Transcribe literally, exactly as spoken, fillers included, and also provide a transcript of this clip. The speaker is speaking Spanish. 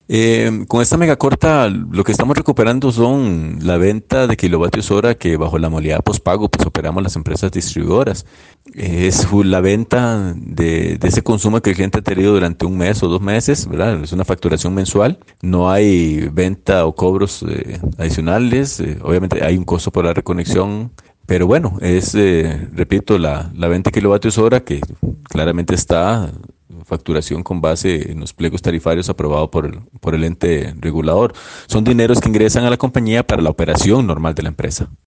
Eh, con esta mega corta, lo que estamos recuperando son la venta de kilovatios hora que bajo la modalidad postpago, pues operamos las empresas distribuidoras. Eh, es fu- la venta de, de ese consumo que el cliente ha tenido durante un mes o dos meses, ¿verdad? Es una facturación mensual. No hay venta o cobros eh, adicionales. Eh, obviamente hay un costo por la reconexión. Pero bueno, es, eh, repito, la, la venta de kilovatios hora que claramente está facturación con base en los pliegos tarifarios aprobados por el, por el ente regulador. Son dineros que ingresan a la compañía para la operación normal de la empresa.